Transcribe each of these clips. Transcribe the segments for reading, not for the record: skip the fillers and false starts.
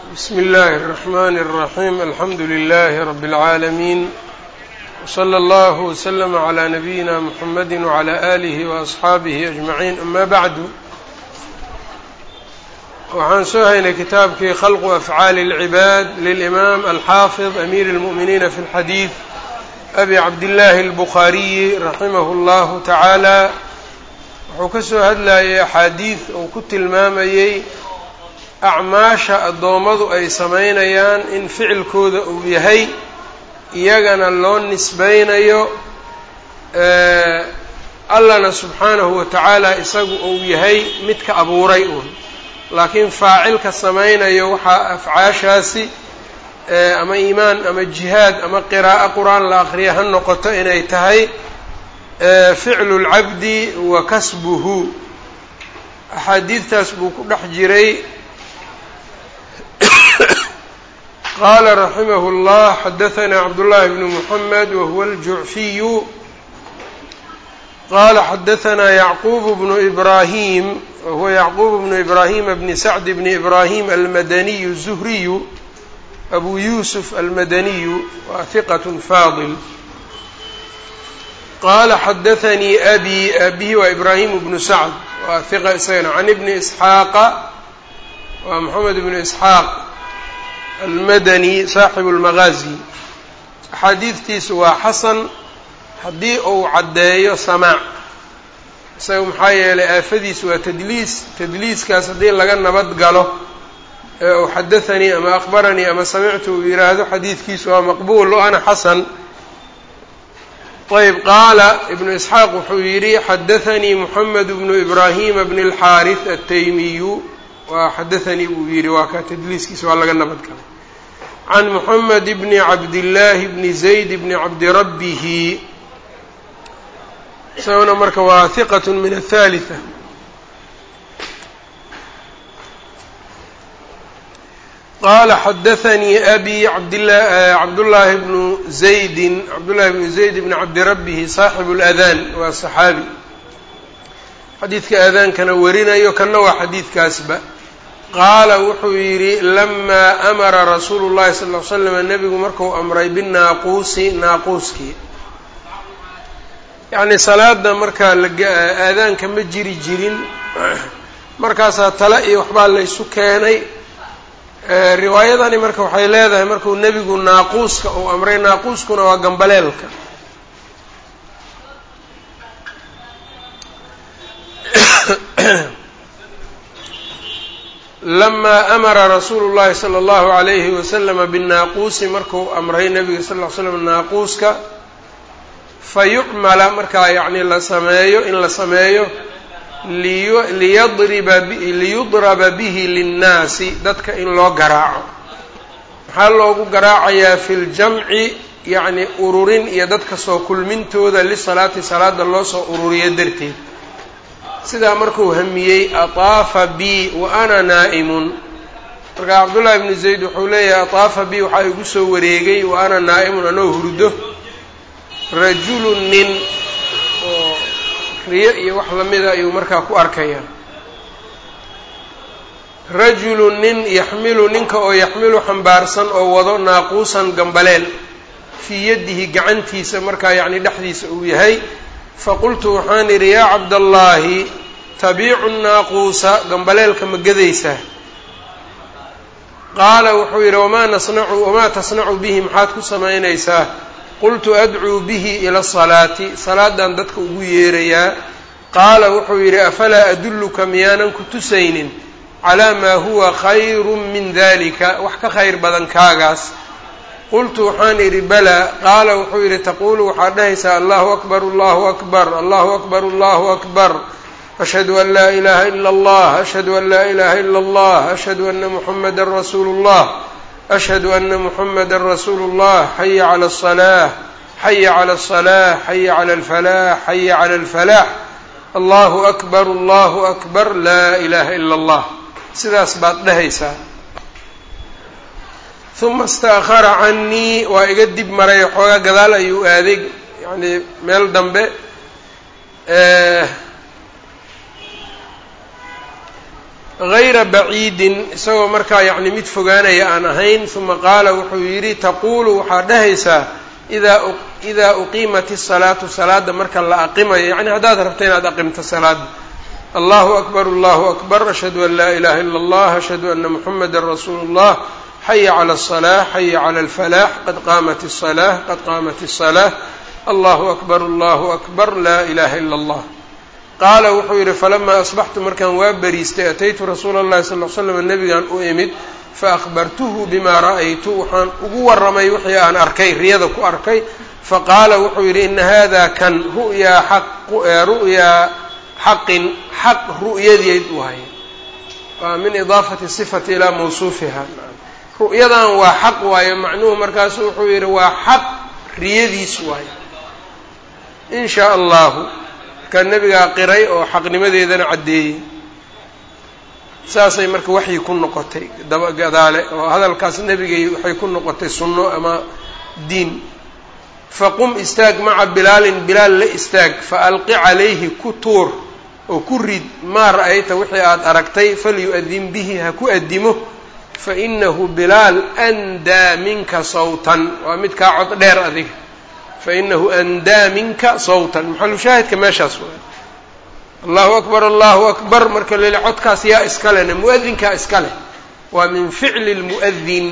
بسم الله الرحمن الرحيم الحمد لله رب العالمين وصلى الله وسلم على نبينا محمد وعلى آله وأصحaabihi أجمعين أما بعد waxaan soo haynay kitaabkii khalqu أfعاali العibaad lلإimaam alxaafiظ أmiir الmuؤminiina fi الxadiiث abi cabdillaahi الbukhaariyi raximah اllahu taعaalى wuxuu ka soo hadlayay axaadiid uu ku tilmaamayey acmaasha addoommadu ay samaynayaan in ficilkooda uu yahay iyagana loo nisbaynayo allana subxaanahu wa tacaala isagu uu yahay midka abuuray uun laakiin faacilka samaynayo waxaa afcaashaasi ama iimaan ama jihaad ama qiraa'o qur-aan la aqriya ha noqoto inay tahay ficlu lcabdi wa kasbuhu axaadiidtaas buu ku dhex jiray qaala raximahu اllah xadaثna cabdullahi bnu muxamed wahuwa aljucfiyu qala xadaثna yacquub bnu ibrahim wahuwa yacquub bnu ibrahima bni sacd bni ibrahim almadaniyu الzuhriyu abu yusuf almadaniyu wa hiqat faadil qala xadaثanii abihi waa ibrahim bnu sacd waa hiqa isagana can ibni isxaaqa waa moxamed bnu isxaaq almadani saaxibu اlmagaazi axaadiidtiisu waa xasan haddii uu caddeeyo samaac isaga maxaa yeelay aafadiisu waa tadliiskaas haddii laga nabad galo ee uu xadaثanii ama akhbaranii ama samictu uu yidhaahdo xadiidkiisu waa maqbuul o ana xasan ayb qaala ibnu isxaaq wuxuu yidhi xadaثanii moxamed bnu ibrahima bni اlxaariث ataymiyu waa xadaثanii buu yidhi waa ka tadliiskiisa waa laga nabad galay can moxamed bni cabdillaahi bni zayd bni cabdi rabbihi isaguna marka waa hiqat min aلثaaliثة qala xadaثanii abi cabdullaahi bnu zaydin cabdullahi bnu zayd bni cabdi rabbihi saaxibu اlأdan waa صaxaabi xadiidka aadaankana warinayo kana waa xadiidkaasba qaala wuxuu yidhi lamaa amara rasuulu llahi sal ll ly slam nebigu marku amray binaaquusi naaquuskii yacnii salaada markaa aadaanka ma jiri jirin markaasaa tale iyo waxbaa laysu keenay riwaayadani marka waxay leedahay markuu nebigu naaquuska uu amray naaquuskuna waa gambaleelka lamaa amara rasuulu llahi sala allahu alayhi wasalama binaaquusi markuu amray nebiga sal ll ly slam naaquuska fa yucmala markaa yacni la sameeyo in la sameeyo liyudraba bihi linnaasi dadka in loo garaaco maxaa loogu garaacayaa fi ljamci yacni ururin iyo dadka soo kulmintooda lisalaati salaada loo soo ururiyo darteed sidaa markuu hamiyey ataafa bi wa ana naa'imun markaa cabdullahi bnu zayd wuxuu leeyahay ataafa bi waxaa igu soo wareegay wa ana naa'imun anoo hurdo rajulu nin oo riyo iyo wax lamida ayuu markaa ku arkayaa rajulu nin yaxmilu ninka oo yaxmilu xambaarsan oo wado naaquusan gambaleel fii yadihi gacantiisa markaa yacni dhexdiisa uu yahay faqultu waxaan idhi yaa cabdallaahi tabiicu naaquusa gambaleelka ma gadaysaa qaala wuxuu yidhi wamaa tasnacu bihi maxaad ku samaynaysaa qultu adcuu bihi ila asalaati salaadan dadka ugu yeerayaa qaala wuxuu yidhi afalaa adulluka miyaanan ku tusaynin calaa maa huwa khayru min dalika wax ka khayr badan kaagaas qultu waxaan idhi balaa qaala wuxuu yidhi taquulu waxaad dhahaysaa allahu akbar allahu akbar allahu akbar allahu akbar ashhadu an laa ilaha ila allah ashhadu an laa ilaha ila allah ashhadu ana muxamada rasuulu llah ashhadu ana muxamada rasuulu llah xaya cala aلصalaah xaya cala aلصalaah xaya cala alfalaax xaya cala alfalaax allahu akbar laa ilaha ila allah sidaas baad dhahaysaa uma istaakhara canii waa iga dib maray xoogaa gadaal ayuu aaday yacnii meel dambe غayra baciidin isagoo markaa yacni mid fogaanaya aan ahayn. uma qaala wuxuu yidhi taquulu waxaad dhahaysaa idaa uqiimat الsalaatu salaada marka la aqimayo yani haddaad rabta inaad aqimto salaada allahu akbar allahu akbar ashhadu an laa ilaha ila اllah ashhadu ana muxamada rasuulu اllah xaya calى الصلاة xaya calى الفلاح qad qaamat الصلاة qad qaamat الصلاة allahu akbar laa ilaha ila اllah. qaala wuxuu yidhi falamaa asbaxtu markaan waa beriistay ataytu rasuula اllahi sal ll slam nebigaan u imid faahbartuhu bimaa ra'aytu waxaan ugu warramay wixii aan arkay riyada ku arkay faqaala wuxuu yidhi ina hada kan ru'yaa xaqin xaq ru'yadeed waay waa min idaafati sifati ilaa mawsuufiha ru'yadan waa xaq waayo macnuhu markaasu wuxuu yidhi waa xaq riyadiis waayo in shaa allahu markaa nebigaa qiray oo xaqnimadeedana caddeeyey saasay marka waxyi ku noqotay gadaale oo hadalkaas nebigay waxay ku noqotay sunno ama diin. faqum istaag maca bilaalin bilaal la istaag faalqi calayhi ku tuur oo ku rid maa ra'ayta wixii aad aragtay falyu'adin bihi ha ku addimo fainahu bilaal andaa minka sawtan waa mid kaa cod dheer adiga fainahu andaa minka sawtan maxalu shaahidka meeshaas waay allahu akbar marka lele codkaas yaa iskalena muadinkaa iska leh waa min ficli lmu'adin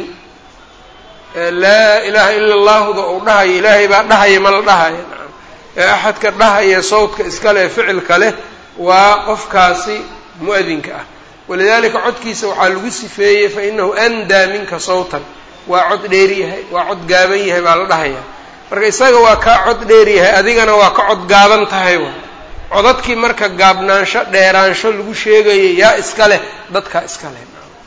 laa ilaha ila allahuda uu dhahayo ilaahay baa dhahaya ma la dhahayo ee axadka dhahaya sawdka iska leh ficilka leh waa qofkaasi mu'adinka ah walidaalika codkiisa waxaa lagu sifeeyey fainahu andaa minka sawtan waa cod dheer yahay waa cod gaaban yahay baa la dhahaya marka isaga waa kaa cod dheer yahay adigana waa ka cod gaaban tahay wa codadkii marka gaabnaansho dheeraansho lagu sheegayay yaa iska leh dadkaa iska leh.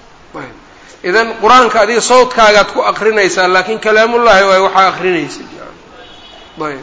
idan qur-aanka adiga sawdkaagaad ku akrinaysaa laakiin kalaamullaahi waay waxaa akrinaysid. ayb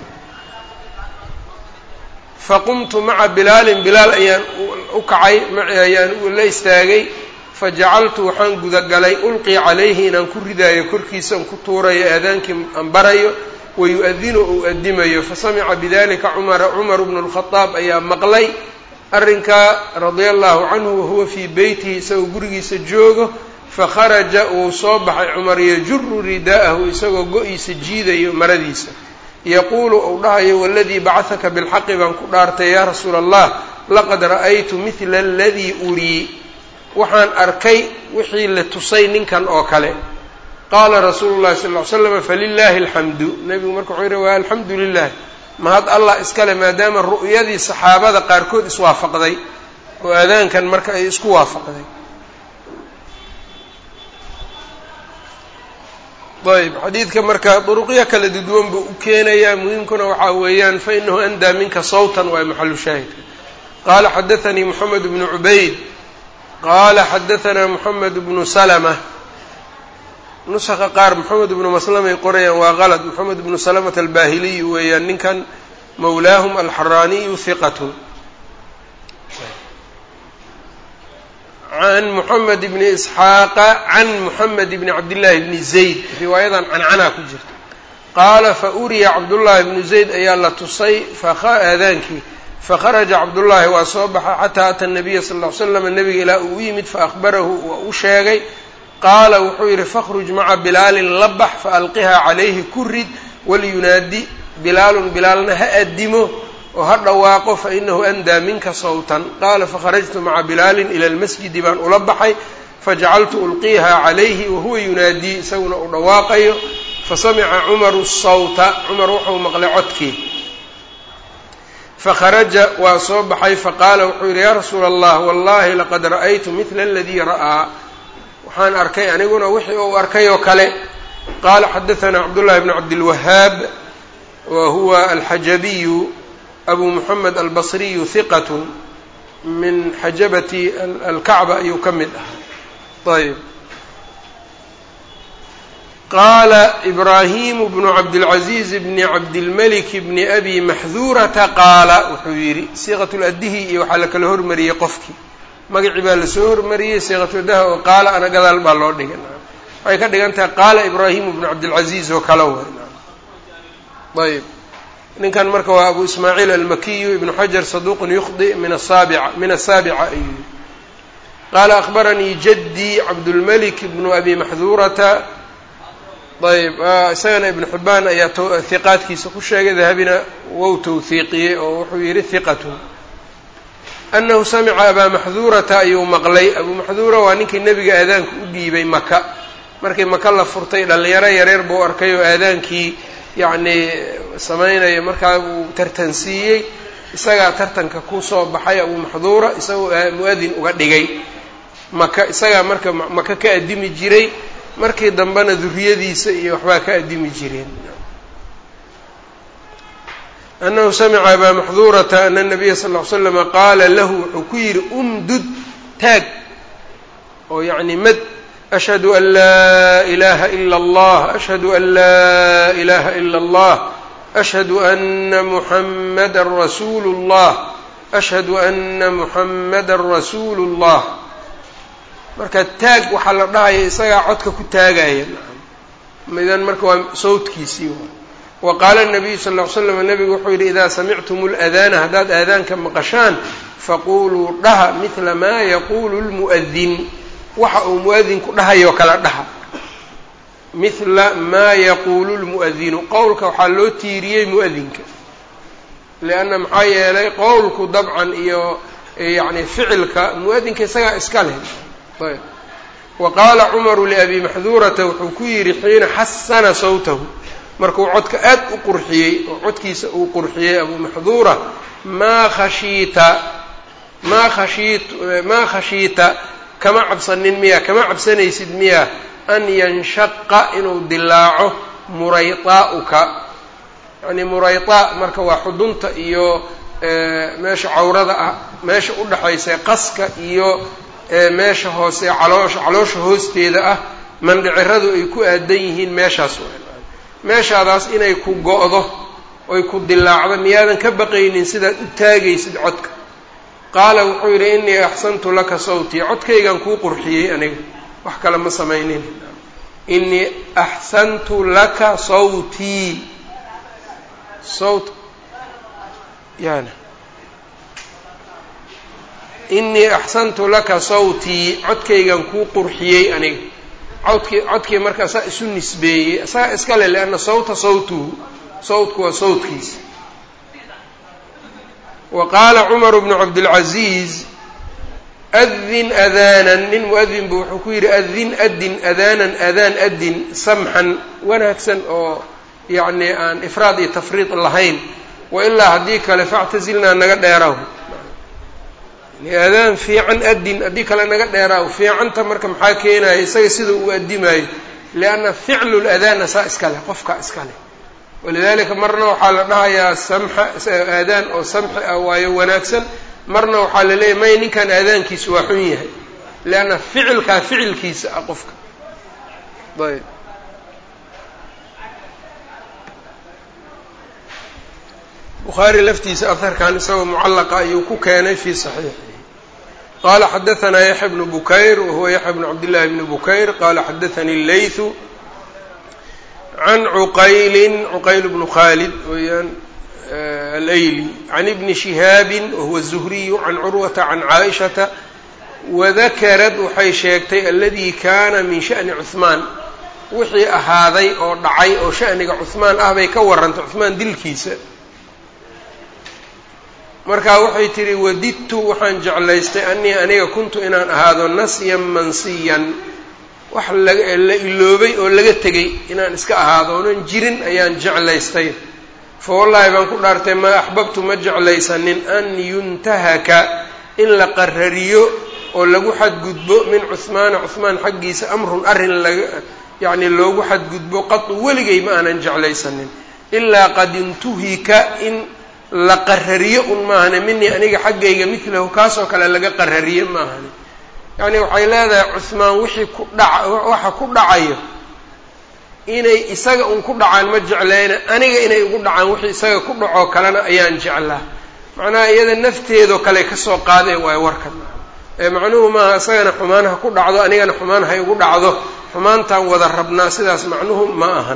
faqumtu maca bilaalin bilaal ayaan u kacay ayaan la istaagay fajacaltu waxaan gudagalay ulqii calayhi inaan ku ridaayo korkiisa aan ku tuurayo aadaankii aan barayo wayu'adinu uu addimayo fasamica bidalika cumar bnu اlkhadaab ayaa maqlay arrinkaa radia allahu canhu wahuwa fii beytihi isagoo gurigiisa joogo fakharaja wuu soo baxay cumar yajuru ridaa'ahu isagoo go-iisa jiidayo maradiisa yaquulu uu dhahayo waladii bacahaka bilxaqi baan ku dhaartay yaa rasuula allah laqad ra'aytu midla aladii urii waxaan arkay wixii la tusay ninkan oo kale. qaala rasuulu llahi sal ly slam falilaahi alxamdu nebigu marka wuxuu yihi waa alxamdu lilah mahad allah iskale maadaama ru'yadii saxaabada qaarkood iswaafaqday oo aadaankan marka ay isku waafaqday. ayb xadiidka marka duruqyo kala duwan buu u keenayaa muhiimkuna waxaa weeyaan fainahu andaa minka sawtan waa maxalu shaahidka. qaala xadaanii moxamed bnu cubayd qaala xadaanaa moxamed bnu salma nusaka qaar moxamed ibnu maslamay qorayaan waa qalad moxamed ibnu salamata albaahiliyu weeyaan ninkan mawlaahum alxaraaniyu hiqatu can moxamed bni isxaaqa can moxamed bni cabdillaahi bni zayd riwaayadan cancanaa ku jirta qaala fauriya cabdullaahi bnu zayd ayaa la tusay aadaankii fakharaja cabdullaahi waa soo baxa xataa ata nabiya sal ll ly slam nebiga ilaa uu u yimid faahbarahu waa u sheegay qaala wuxuu yidhi fakhruj maca bilaalin labax faalqihaa calayhi ku rid waliyunaadi bilaalun bilaalna ha addimo oo ha dhawaaqo fainahu andaa minka sawtan. qaala fakharajtu maca bilaalin ila lmasjidi baan ula baxay fajacaltu ulqiihaa calayhi wahuwa yunaadii isaguna uu dhawaaqayo fasamica cumaru sawta cumar wuxuu maqlay codkii fakharaja waa soo baxay faqaala wuxuu yidhi yaa rasuula allah wallahi laqad ra'aytu midla aladii ra'aa waxaan arkay aniguna wixii uu arkay oo kale. qaala xadaanaa cabdullahi bnu cabdilwahaab wa huwa alxajabiyu abu moxamed albasriyu hiqatu min xajabati alkacba ayuu ka mid ahaa. ayb qaala ibraahimu bnu cabdilcaziiz bni cabdilmalik bni abi maxduurata qaala wuxuu yidhi siiqatuladihi iyo waxaa la kala hormariyey qofkii magacii baa lasoo hormariyey siiqatuladaha oo qaala ana gadaal baa loo dhigay waxay ka dhigan tahay qaala ibraahimu bnu cabdilcaziiz oo kale way. ayb ninkan marka waa abu ismaaciil almakiyu ibnu xajar saduuqun yukhdi min asaabica ayuu qaala akhbaranii jaddii cabdulmalik bnu abi maxduurata ayb isagana ibnu xibbaan ayaa hiqaadkiisa ku sheegay dahabina wou tawhiiqiyey oo wuxuu yidhi hiqatun annahu samica abaa maxduurata ayuu maqlay abuu maxduura waa ninkii nebiga aadaanka u dhiibay maka markii maka la furtay dhallinyaro yareer buu arkay oo aadaankii yacnii samaynaya markaa uu tartansiiyey isagaa tartanka ku soo baxay abuu maxduura isagoo mu-adin uga dhigay maka isagaa marka maka ka addimi jiray markii dambena duriyadiisa iyo waxbaa ka addimi jireen annahu samica abaa maxduurata ana nabiya sal ll ly slama qaala lahu wuxuu ku yidhi umdud taag oo yacni mad ashhadu an laa ilaha ila allah ashhadu an laa ilaha ila allah ashhadu ana muxammadan rasuulu llah ashhadu ana muxammadan rasuulu llah marka taag waxaa la dhahaya isagaa codka ku taagaya midan marka waa sawdkiisii wa qaala nabiyu sal ll ly slam nabigu wuxuu yidhi idaa samictum ladaana haddaad aadaanka maqashaan faquluu dhaha midla maa yaquulu lmu'adin waxa uu mu'adinku dhahayoo kala dhaha midla maa yaquulu lmu'adinu qowlka waxaa loo tiiriyey mu'adinka lianna maxaa yeelay qowlku dabcan iyo yacni ficilka mu'adinka isagaa iska leh ayb wa qaala cumaru liabi maxduurata wuxuu ku yidhi xiina xasana sawtahu markuu codka aad u qurxiyey oo codkiisa uu qurxiyey abuu maxduura maa khashiita kama cabsanin miya kama cabsanaysid miya an yanshaqa inuu dilaaco muraytaa'uka yacni muraytaa marka waa xudunta iyo meesha cawrada ah meesha u dhaxaysa qaska iyo meesha hoose caloosha hoosteeda ah mandhiciradu ay ku aadan yihiin meeshaas meeshaadaas inay ku go'do oy ku dilaacdo miyaadan ka baqaynin sidaad u taagaysid codka qaala wuxuu yidhi innii axsantu laka sawtii codkaygan kuu qurxiyey aniga wax kale ma samaynin innii axsantu laka sawtii sawt yani innii axsantu laka sawtii codkaygan kuu qurxiyey aniga codkii marka saa isu nisbeeyey isaga iska le lianna sawta sawtuhu sawtku waa sawtkiisa wa qaala cumaru bnu cabdilcaziiz adin adaanan nin mu-adin bu wuxuu ku yidhi adin adin adaanan adaan adin samxan wanaagsan oo yacni aan ifraad iyo tafriid lahayn wa ilaa haddii kale factazilnaa naga dheeraw adaan fiican adin haddii kale naga dheeraaw fiicanta marka maxaa keenaya isaga sida uu addimaayo lianna ficlu ladaana saa iska leh qofka iska leh walidaalika marna waxaa la dhahayaa samxa aadaan oo samxi ah waayo wanaagsan marna waxaa la leeyahy may ninkan aadaankiisu waa xun yahay lianna ficilkaa ficilkiisa ah qofka ayb bukhaari laftiisa aharkan isagoo mucallaqa ayuu ku keenay fii saxiixi qala xadaanaa yaxya bnu bukayr wahuwa yaxya bnu cabdillahi bni bukayr qala xadaanii leythu can cuqayl bnu khalid weyaan alayli can ibni shihaabin wahuwa zuhriyu can curwata can caaishata wadakarad waxay sheegtay aladii kaana min sha'ni cuhmaan wixii ahaaday oo dhacay oo sha'niga cuhmaan ah bay ka warrantay cuhmaan dilkiisa markaa waxay tidhi wadidtu waxaan jeclaystay anii aniga kuntu inaan ahaado nasyan mansiyan wax la iloobay oo laga tegay inaan iska ahaado oonan jirin ayaan jeclaystay fa wallaahi baan ku dhaartay maa axbabtu ma jeclaysanin an yuntahaka in la qarariyo oo lagu xadgudbo min cuhmaana cuhmaan xaggiisa amrun arrin yacni loogu xadgudbo qatu weligay ma aanan jeclaysanin ilaa qad intuhika in la qarariyo un maahane minii aniga xaggayga midlahu kaasoo kale laga qarariyo maahane yacni waxay leedahay cuhmaan wixii waxa ku dhacayo inay isaga un ku dhacaan ma jeclayna aniga inay ugu dhacaan wixii isaga ku dhacoo kalena ayaan jeclaa macnaha iyada nafteedoo kale kasoo qaadeen waayo warkan macnuhu maaha isagana xumaan ha ku dhacdo anigana xumaan hay ugu dhacdo xumaantaan wada rabnaa sidaas macnuhu ma ahan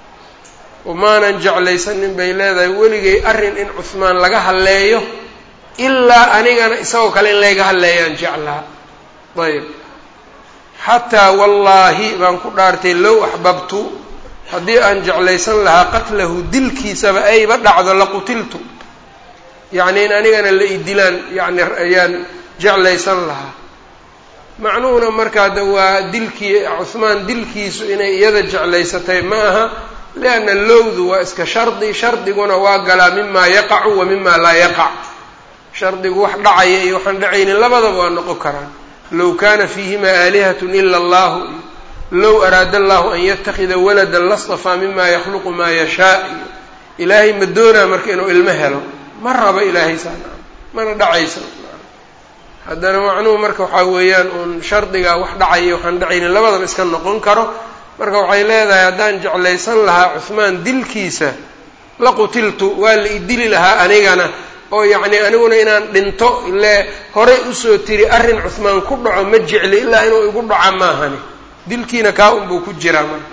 umaanan jeclaysanin bay leedahay weligay arrin in cuhmaan laga halleeyo ilaa anigana isagoo kale in layga hadleeyaan jeclaa. ayb xataa wallaahi baan ku dhaartay low axbabtu haddii aan jeclaysan lahaa qatlahu dilkiisaba ayba dhacdo laqutiltu, yacni in anigana la idilaan yani ayaan jeclaysan lahaa. macnuhuna markaa de waa dilkii cuhmaan dilkiisu inay iyada jeclaysatay ma aha, lianna lowdu waa iska shardi, shardiguna waa galaa mimaa yaqacu wa mima laa yaqac. shardigu wax dhacaya iyo waxaan dhacaynin labadaba waa noqon karaan. low kana fiihima aalihatun ila allahu, low araada allahu an yatakida waladan lastafaa mima yakhluqu maa yashaa. ilaahay ma doonaa marka inuu ilmo helo, ma raba ilaahay saana, mana dhacayso. haddana macnuhu marka waxaa weeyaan uun shardigaa wax dhacaya waxaan dhacaynin labadaba iska noqon karo. marka waxay leedahay haddaan jeclaysan lahaa cuhmaan dilkiisa laqutiltu, waa la idili lahaa anigana, oo yacni aniguna inaan dhinto ile horey usoo tiri arrin cuhmaan ku dhaco ma jecli ilaa inuu igu dhaco maahani, dilkiina kaa unbuu ku jiraa. marka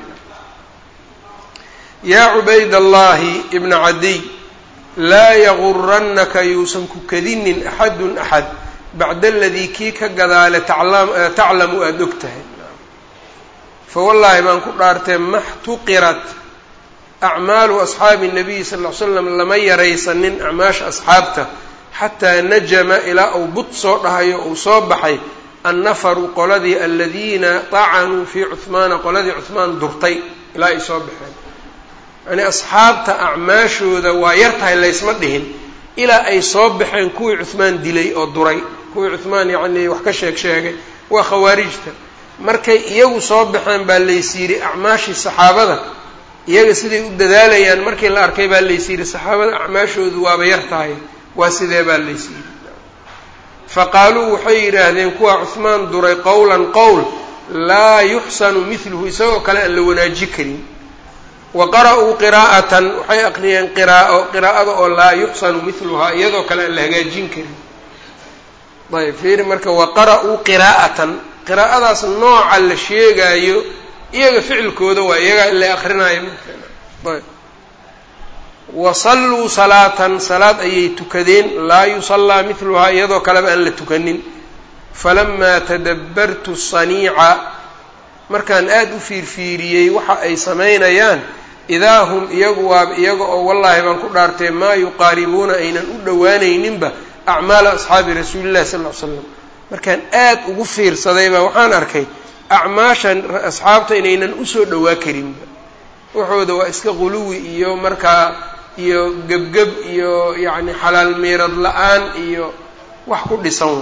yaa cubaydallahi ibna cadiy laa yagurannaka yuusan ku kadinin axadun axad bacda aladii kii ka gadaale taclamu aada og tahay. fawallaahi baan ku dhaartee maxtuqirat acmaalu asxaabi nabiyi sal ll ly slam lama yaraysanin acmaasha asxaabta xataa najama ilaa uu bud soo dhahayo uu soo baxay annafaru qoladii aladiina tacanuu fii cuhmaana qoladii cuhmaan durtay ilaa ay soo baxeen. yani asxaabta acmaashooda waa yar tahay laysma dhihin ilaa ay soo baxeen kuwii cuhmaan dilay oo duray, kuwii cuhmaan yacni wax ka sheegay waa khawaarijta. markay iyagu soo baxeen baa lays yidhi acmaashii saxaabada iyaga siday u dadaalayaan markii la arkay baa lays yidhi saxaabada acmaashoodu waaba yar tahay, waa sidee baa lays yidhi. faqaaluu waxay yidhaahdeen kuwa cuhmaan duray qowlan qowl laa yuxsanu midluhu, isagoo kale aan la wanaaji karin. wa qara'uu qiraa'atan waxay aqriyeen qiraa'ada oo laa yuxsanu midluhaa, iyadoo kale aan la hagaajin karin. ayb fiiri marka wa qara'uu qiraa'atan, qiraa'adaas nooca la sheegaayo iyaga ficilkooda waa iyagaa in la akrinaayo. ayb wasalluu salaatan, salaad ayay tukadeen laa yusallaa midluhaa, iyadoo kaleba aan la tukanin. falamaa tadabbartu saniica, markaan aada u fiirfiiriyey waxa ay samaynayaan, idaa hum iyagu waaba iyaga oo wallaahi baan ku dhaartee maa yuqaaribuuna aynan u dhowaanayninba acmaala asxaabi rasuulillahi sal ll ly slam. markaan aad ugu fiirsaday baa waxaan arkay acmaashan asxaabta inaynan usoo dhowaa karinba, waxooda waa iska quluwi iyo markaa iyo gebgeb iyo yacni xalaal miirad la-aan iyo wax ku dhisan.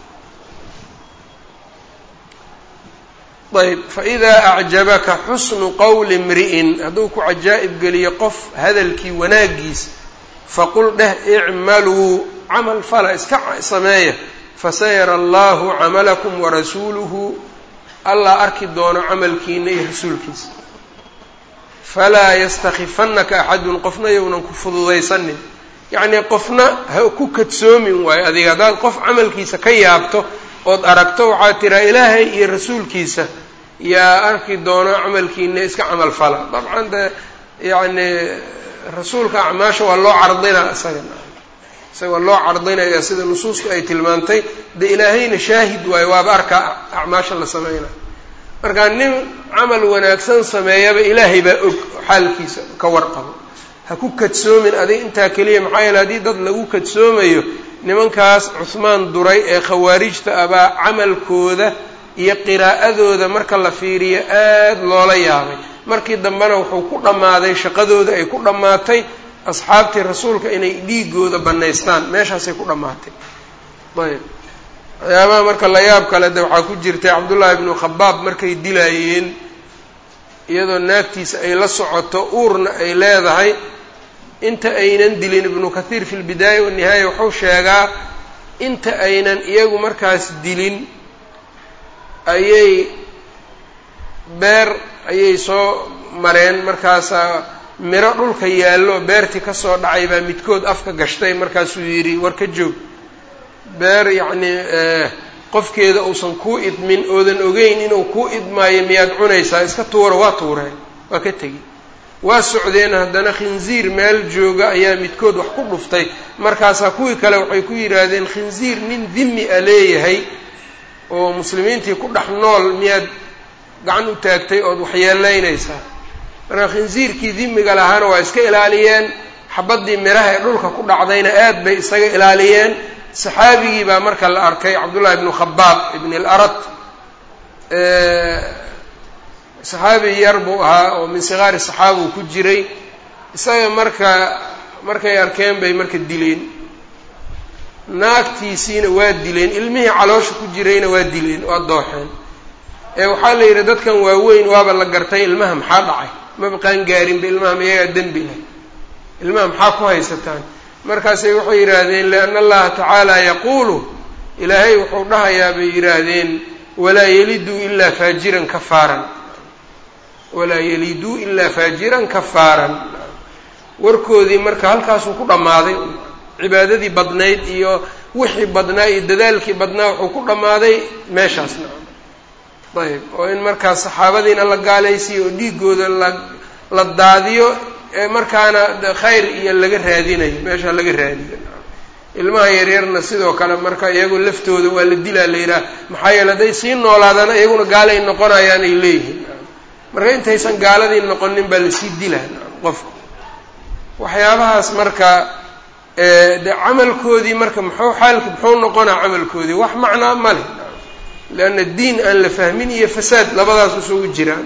ayb faidaa acjabaka xusnu qowli imri'in, hadduu ku cajaa'ib geliyo qof hadalkii wanaagiis, faqul dheh icmaluu camal fala, iska sameeya, fasayara allahu camalakum warasuuluhu, allah arki doono camalkiina iyo rasuulkiisa. falaa yastakifannaka axadun, qofna yownan ku fududaysanin, yacnii qofna ha ku kadsoomin waayo. adiga haddaad qof camalkiisa ka yaabto ood aragto waxaad tiraa ilaahay iyo rasuulkiisa yaa arki doono camalkiina, iska camal fala. dabcan de yacni rasuulka acmaasha waa loo cardinaa, isaga loo cardinaya sida nusuustu ay tilmaantay. de ilaahayna shaahid waayo, waaba arkaa acmaasha la sameynaa. markaa nin camal wanaagsan sameeyaba ilaahay baa og xaalkiisa ka warqabo. ha ku kadsoomin adiga intaa keliya, maxaa yeele haddii dad lagu kadsoomayo, nimankaas cuhmaan duray ee khawaarijta abaa camalkooda iyo qiraa'adooda marka la fiiriyo aada loola yaabay. markii dambena wuxuu ku dhammaaday, shaqadooda ay ku dhammaatay asxaabtii rasuulka inay dhiigooda bannaystaan, meeshaasay ku dhammaatay. ayb waxyaabaha marka la yaab kale de waxaa ku jirtay cabdullaahi ibnu khabaab markay dilaayeen, iyadoo naagtiisa ay la socoto uurna ay leedahay, inta aynan dilin ibnu kathiir fi lbidaaya wanihaaya wuxuu sheegaa inta aynan iyagu markaas dilin ayay beer ayay soo mareen, markaasaa miro dhulka yaallo beertii ka soo dhacay baa midkood afka gashtay. markaasuu yidhi war ka joog, beer yacnii qofkeeda uusan kuu idmin oodan ogeyn inuu kuu idmaayo miyaad cunaysaa, iska tuura. waa tuureen, waa ka tegi. waa socdeen haddana khinziir meel jooga ayaa midkood wax ku dhuftay markaasaa kuwii kale waxay ku yidhaahdeen khinziir nin dimi a leeyahay oo muslimiintii ku dhex nool miyaad gacan u taagtay ood waxyeelaynaysaa marka khinziirkii dimiga lahaana waa iska ilaaliyeen xabaddii miraha ee dhulka ku dhacdayna aad bay isaga ilaaliyeen saxaabigii baa marka la arkay cabdullahi ibnu khabaab ibn al-arat saxaabi yar buu ahaa oo min sigaari saxaaba uu ku jiray isaga markay arkeen bay marka dileen naagtiisiina waa dileen ilmihii caloosha ku jirayna waa dileen waa dooxeen waxaa la yidhi dadkan waaweyn waaba la gartay ilmaha maxaa dhacay maba qaan gaarinba ilmaha miyagaa dembi leh ilmaha maxaa ku haysataan markaasay waxay yidhaahdeen lianna allaha tacaala yaquulu ilaahay wuxuu dhahayaa bay yidhaahdeen walaa yaliduu ilaa faajiran kafaaran walaa yaliduu ilaa faajiran kafaaran warkoodii marka halkaasuu ku dhammaaday cibaadadii badnayd iyo wixii badnaa iyo dadaalkii badnaa wuxuu ku dhammaaday meeshaasna ayb oo in markaas saxaabadiina la gaalaysiiyo oo dhiigooda la daadiyo markaana khayr iyo laga raadinayo meesha laga raadiyo ilmaha yaryarna sidoo kale marka iyagoo laftooda waa la dilaa la yidhaha maxaa yeele hadday sii noolaadaan iyaguna gaalay noqonayaan ay leeyihiin marka intaysan gaaladii noqonin baa lasii dilaa qofka waxyaabahaas marka de camalkoodii marka muxuu noqonaa camalkoodii wax macnaa ma leh leanna diin aan la fahmin iyo fasaad labadaas isugu jiraan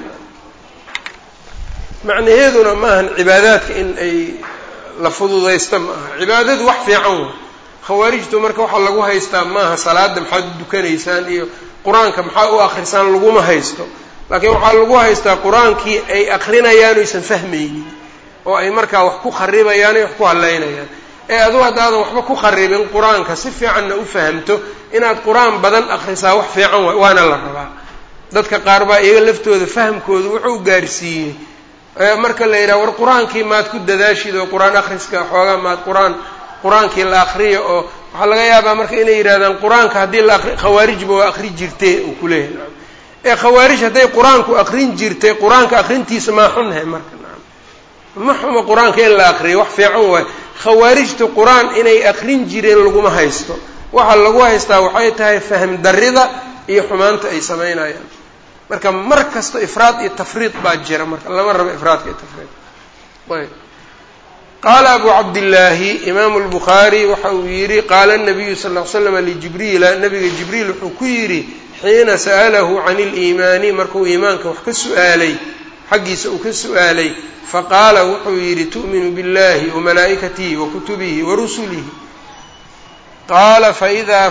macnaheeduna maahan cibaadaadka in ay la fududaysta ma aha cibaadadu wax fiican wa khawaarijtu marka waxaa lagu haystaa maaha salaada maxaad u dukanaysaan iyo qur-aanka maxaa u akrisaan laguma haysto laakiin waxaa lagu haystaa qur-aankii ay akrinayaan oysan fahmaynin oo ay markaa wax ku kharibayaan iyo wax ku halaynayaan adugu haddaadan waxba ku kharibin qur-aanka si fiicanna u fahamto inaad qur-aan badan akrisaa wax fiican waana la rabaa dadka qaar baa iyaga laftooda fahamkooda wuxuu gaarsiiyey marka la yidhaha war qur-aankii maad ku dadaashid oo qur-aan akhriska xoogaa maad qur-aankii la akriyo oo waxaa laga yaabaa marka inay yidhahdaan qur-aanka haddii la akri khawaarijba waa akri jirtee uu ku leeyahay khawaarij hadday qur-aanku akrin jirtay qur-aanka akrintiisa maa xunhe marka ma xumo qur-aanka in la akriyo wax fiican waayo khawaarijtu qur-aan inay akrin jireen laguma haysto waxaa lagu haystaa waxay tahay fahm darida iyo xumaanta ay samaynayaan marka mar kasta ifraad iyo tafriid baa jira marka lama rabo ifraadka iyo tafriid ayb qaala abu cabdillaahi imaamu lbukhaari waxa uu yidhi qaala nabiyu sal ll ly slam lijibriila nabiga jibriil wuxuu ku yidhi xiina sa'alahu can iliimaani markuu iimaanka wax ka su'aalay xaggiisa uu ka su'aalay faqaala wuxuu yidhi tu'minu biاllahi wamalaa'ikatihi wakutubihi warusulihi qaala faidaa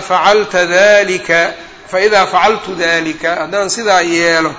facaltu dalika haddaan sidaa yeelo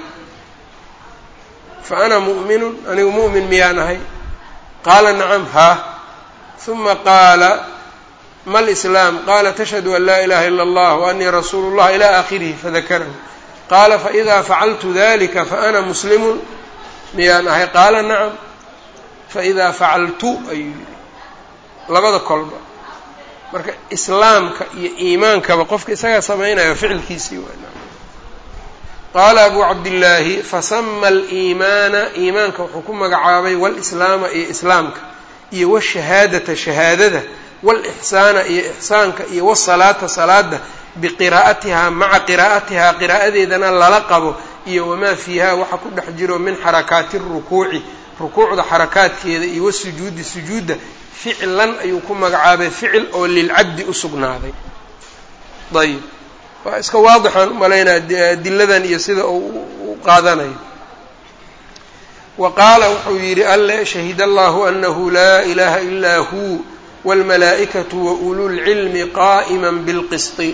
fa ana mu'minun anigu mu'min miyaan ahay qaala nacam haa uma qaala ma lislaam qaala tashhadu an laa ilaha ila allah waanii rasuulu llah ila aakhirihi fadakarahu qaala faidaa facaltu dalika faana muslimun miyaan ahay qaala nacam faidaa facaltu ayuu yidhi labada kolba marka islaamka iyo iimaankaba qofka isagaa samaynayo ficilkiisii waa qaala abu cabdillaahi fasama aliimaana iimaanka wuxuu ku magacaabay walislaama iyo islaamka iyo washahaadata shahaadada walixsaana iyo ixsaanka iyo wasalaata salaada biqiraa'atihaa maca qiraa'atihaa qiraa'adeedana lala qabo iyo wamaa fiiha waxa ku dhex jiro min xarakaati rukuuci rukuucda xarakaadkeeda iyo wasujuudi sujuudda ficlan ayuu ku magacaabay ficil oo lilcabdi u sugnaaday ayib waa iska waadixaan u malaynaa adiladan iyo sida uu u qaadanayo wa qaala wuxuu yidhi alle shahida allahu anahu laa ilaha ilaa hu wاlmalaa'ikatu wa ululcilmi qaa'ima bilqisti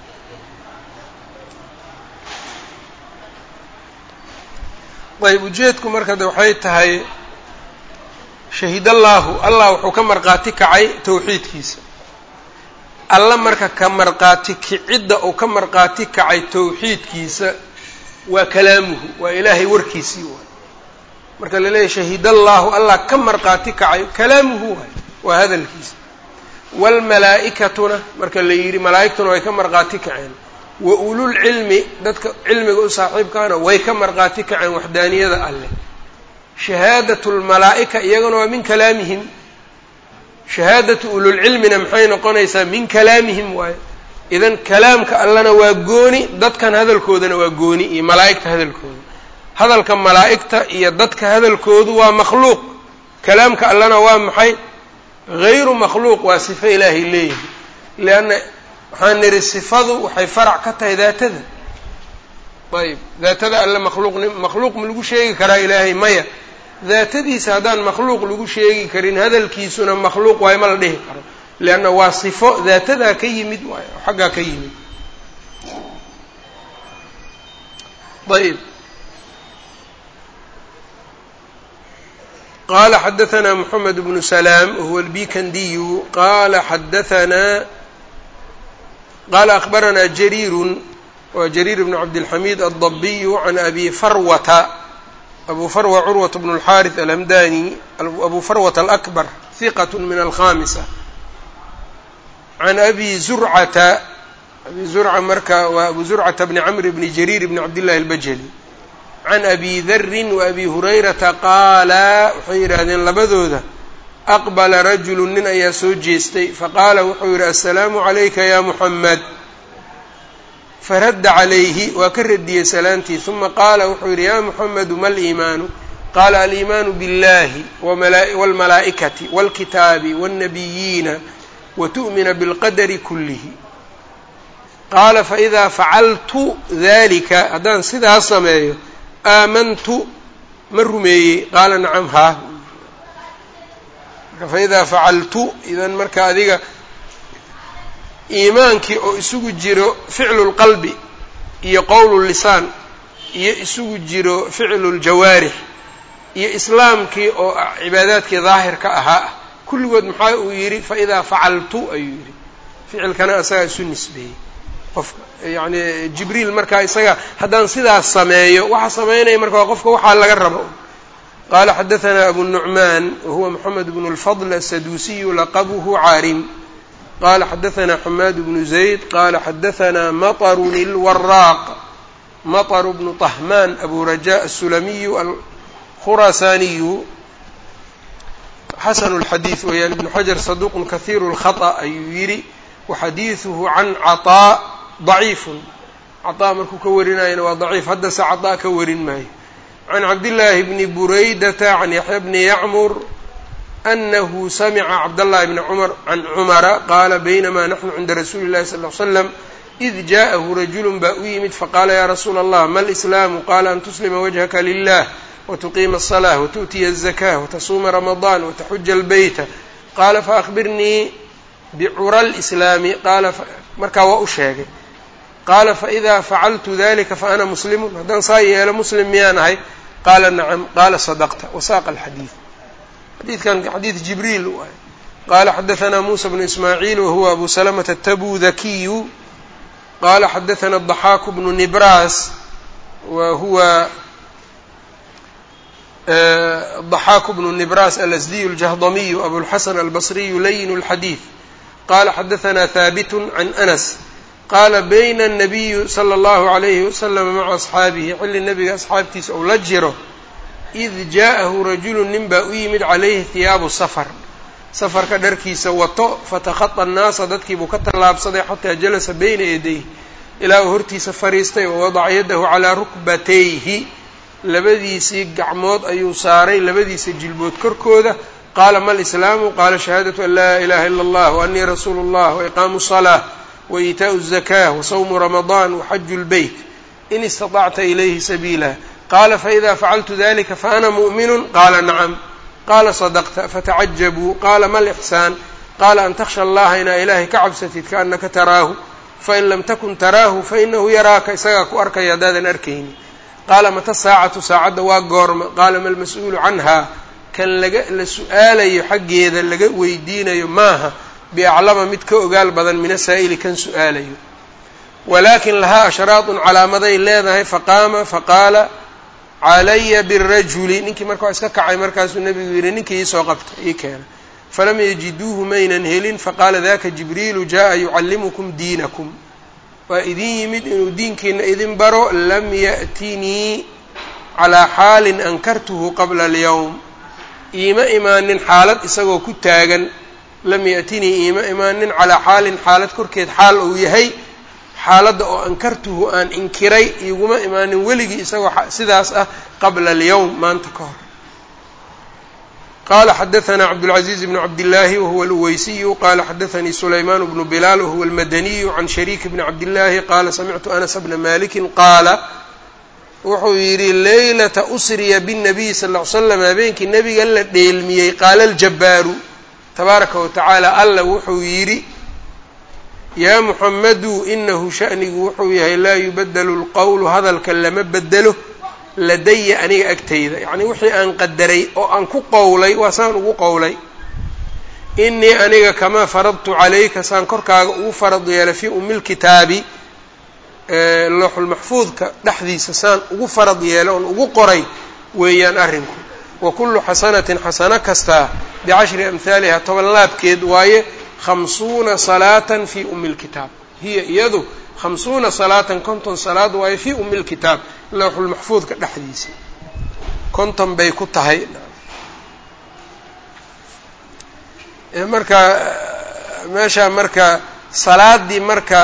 ayb ujeedku marka de waxay tahay shahidallaahu allah wuxuu ka markhaati kacay towxiidkiisa alla marka ka markhaati kicidda uu ka markhaati kacay towxiidkiisa waa kalaamuhu waa ilaahay warkiisii waay marka la leeyahy shahidallaahu allah ka markhaati kacay kalaamuhu waay waa hadalkiisa waalmalaa'ikatuna marka la yidhi malaa'igtuna way ka markhaati kaceen wa ululcilmi dadka cilmiga u saaxiibkaana way ka markhaati kaceen waxdaaniyada alleh shahaadatu lmalaa'ika iyaguna waa min kalaamihim, shahaadatu ululcilmina maxay noqonaysaa min kalaamihim waayo. idan kalaamka allana waa gooni, dadkan hadalkoodana waa gooni, iyo malaa'igta hadalkooda. hadalka malaa'igta iyo dadka hadalkoodu waa makhluuq, kalaamka allana waa maxay? hayru makhluuq, waa sifo ilaahay leeyihi. leanna waxaan nidhi sifadu waxay farac ka tahay daatada. ayb daatada alle makhluuq ma lagu sheegi karaa ilaahay? maya. daatadiisa haddaan makhluuq lagu sheegi karin, hadalkiisuna makhluuq waayo ma la dhihi karo, leanna waa sifo daatadaa ka yimid waayo, xaggaa ka yimid. ayb qala xadaثna mحamed bnu سlاm whuwa الbikandiyu qala xadaثna qala أخbarana jariiru wa jariir bn cabdالxamid الضabiyu can abi farwata, abu farwa curwaة bn الxariث alhamdani, abu farwata الأkbar ثiqaة min alkhamisa, can abi zurcata, abi zurca marka waa abu zurcata bni cmr bni jariir bni cabd llahi اlbajli, can abi darin wa abi hurayrata qaala waxay yidhaahdeen labadooda aqbala rajulu nin ayaa soo jeestay faqaala wuxuu yidhi assalaamu calayka ya muxamed, faradda calayhi waa ka radiyey salaantii, uma qaala wuxuu yidhi ya muxamedu ma aliimaanu? qaala aliimaanu biاllahi wاlmalaa'ikati wاlkitaabi wاnnabiyiina watu'mina bilqadari kullihi. qaala faidaa facaltu dalika, haddaan sidaas sameeyo, aamantu ma rumeeyey? qaala nacam haa. marka faidaa facaltu, idan marka adiga iimaankii oo isugu jiro ficlu lqalbi iyo qowlu lisaan iyo isugu jiro ficlu ljawaarix iyo islaamkii oo cibaadaadkii daahirka ahaa kulligood maxaa uu yidhi faidaa facaltu ayuu yidhi. ficilkana asagaa isu nisbeeyey qofka, yani jibriil markaa isaga haddaan sidaas sameeyo waxa samaynaya marka waa qofka waxaa laga rabo. qaala xadaثna abu nucmaan wahuwa moxamed bn اlfadl asaduusiyu laqabuhu caarim qala xadaثna xamaad bnu zayd qala xadaثna maطrun اlwaraaq, maطr bnu طahmaan abu raja aلsulamiyu alkhurasaaniyu xasn اlxadiiث weyaan, ibnu xajar saduq kahiir اlkhaطأ ayuu yidhi, waxadiiثuhu can caطاء ضaciifun. caطaa markuu ka warinayana waa daciif, haddase caطaa ka warin maayo. can cabdillaahi bni buraydata can yaxya bni yacmur anahu samica cabdاllahi bni cumar can cumara qaala baynamaa naxnu cinda rasuuli اllahi sal ly slam id jaءahu rajulu baa u yimid faqaala ya rasuula allah ma lislaamu? qaala an tuslima wajhaka lilah wtuqiima الصlaة wtu'tiya الزakاة watasuuma ramadaan wataxuja اlbeyta. qaala faأkhbirnii bicura اlإslaami, qaala markaa waa u sheegay. qaala faإida facaltu dalika faana muslimun, haddaan saa yeelo muslim miyaan ahay? qaala nacam. qaala sadaqta. wasaaqa alxadiid. xadiidkan xadiid jibriil waay. qaala xadaثna musa bnu ismaaciil wahuwa abu salamata atabudakiyu qaala xadaثna الضaxaaku bnu nibras wahuwa الضaxaaku bnu nibras alasdiyu الjahdamiyu abulxasan albasriyu layin اlxadiid qala xadaثna haabit can anas qaala bayna الnabiyu slى اllahu عalayhi waslama maca asxaabihi, xilli nebiga asxaabtiisa ou la jiro, id jaءahu rajulu nin baa u yimid calayhi hiyaabu safar, safarka dharkiisa wato, fatakhaطa الnaasa dadkiibuu ka tallaabsaday xataa jalasa bayna yadayh, ilaa uu hortiisa fariistay, wawadaca yadahu calىa rukbatayhi, labadiisii gacmood ayuu saaray labadiisa jilbood korkooda. qaala ma lislaamu? qaala shahaadatu an laa ilaha ila اllah waanii rasuulu اllah waiqaamu الصalaaة waإitaau الزakاة wasawmu ramadaan waxaju اlbeyt in istaطacta ilayhi sabiila. qaala faإida facaltu dalika faana muؤminu? qaala nacam. qaala sadaqta. fatacajabuu. qaala ma lإxsaan? qaala an takhsha allaha inaa ilaahay ka cabsatid kaannaka taraahu fain lam takun taraahu fainahu yaraaka, isagaa ku arkaya haddaadan arkayni. qaala mata saacatu? saacadda waa goorma? qaala ma almas-uulu canhaa, kan la su-aalayo xaggeeda laga weydiinayo maaha biaclama mid ka ogaal badan min asaa'ili kan su-aalayo, walaakin lahaa ashraatun calaamaday leedahay. faqaama faqaala calaya birajuli, ninkii marka waa iska kacay, markaasuu nebigu yidhi ninkii iisoo qabta ii keena. falam yajiduuhu maynan helin, faqaala daka jibriilu jaءa yucallimukum diinakum, waa idin yimid inuu diinkiina idin baro. lam ya'tinii calaa xaalin ankartuhu qabla alyawm iima imaanin xaalad isagoo ku taagan lam ya'tinii iima imaanin calaa xaalin xaalad korkeed xaal uu yahay xaaladda oo ankartuhu aan inkiray iguma imaanin weligii isagoo sidaas ah qabla alyawm maanta ka hor. qala xadaثna cabdالعaزيز بن cabdالlahi wahuwa اlweysiyu qala xadaثanii sulayman bnu bilaal wahuwa اlmadaniyu can shariik bni cabdالlahi qala samictu anas bna maliki qaala wuxuu yidhi leylata usriya bالnabiy sal اه ly slam habeenkii nebiga la dheelmiyey qaala اljabaaru tabaaraka watacaala alla wuxuu yidhi yaa muxamadu inahu sha'nigu wuxuu yahay laa yubadelu اlqowlu hadalka lama bedelo ladaya aniga agtayda yacni wixii aan qadaray oo aan ku qowlay waa saan ugu qowlay inii aniga kamaa faradtu calayka saan korkaaga ugu farad yeelay fii umilkitaabi looxulmaxfuudka dhexdiisa saan ugu farad yeelay oon ugu qoray weeyaan arrinku wa kullu xasanatin xasano kastaa bicashri amhaaliha 10 laabkeed waaye 50 salaatan fii umilkitaab hiya iyadu 50 salaatan 50 salaad waaye fii umilkitaab lawxulmaxfuudka dhexdiisa 50 bay ku tahay marka meesha marka salaadii marka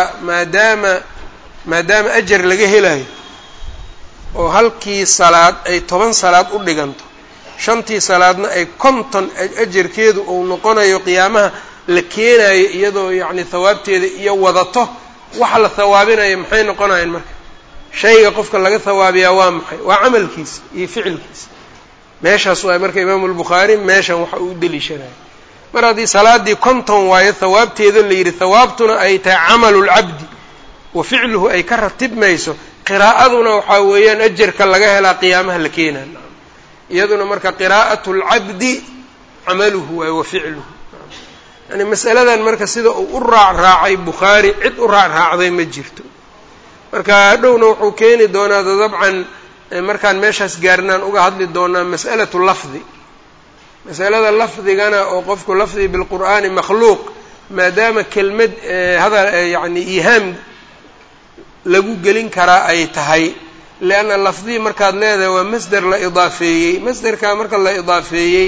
maadaama ajar laga helayo oo halkii salaad ay 10 salaad u dhiganto 5tii salaadna ay 50 ajarkeedu uu noqonayo qiyaamaha la keenayo iyadoo yacni thawaabteeda iyo wadato waxa la thawaabinayo maxay noqonayaan marka shayga qofka laga thawaabiyaa waa maxay waa camalkiisa iyo ficilkiisa meeshaas waa marka imaamu albukhaari meeshan waxa uu deliishanaya mar haddii salaadii 50 waayo thawaabteeda la yidhi thawaabtuna ay tahay camalulcabdi wa ficluhu ay ka ratibmayso qiraa'aduna waxaa weeyaan ajarka laga helaa qiyaamaha la keenaa iyaduna marka qiraa'atu lcabdi camaluhu waay wa ficluhu yani masaladan marka sida uu u raacraacay bukhaari cid u raacraacday ma jirto marka hadhowna wuxuu keeni doonaa dabcan markaan meeshaas gaarnaan uga hadli doonaa mas'alatu lafdi masalada lafdigana oo qofku lafdi bilqur'aani makhluuq maadaama kelmad hadal yani ihaam lagu gelin karaa ay tahay leanna lafdii markaad leedahay waa masder la idaafeeyey masderkaa marka la idaafeeyey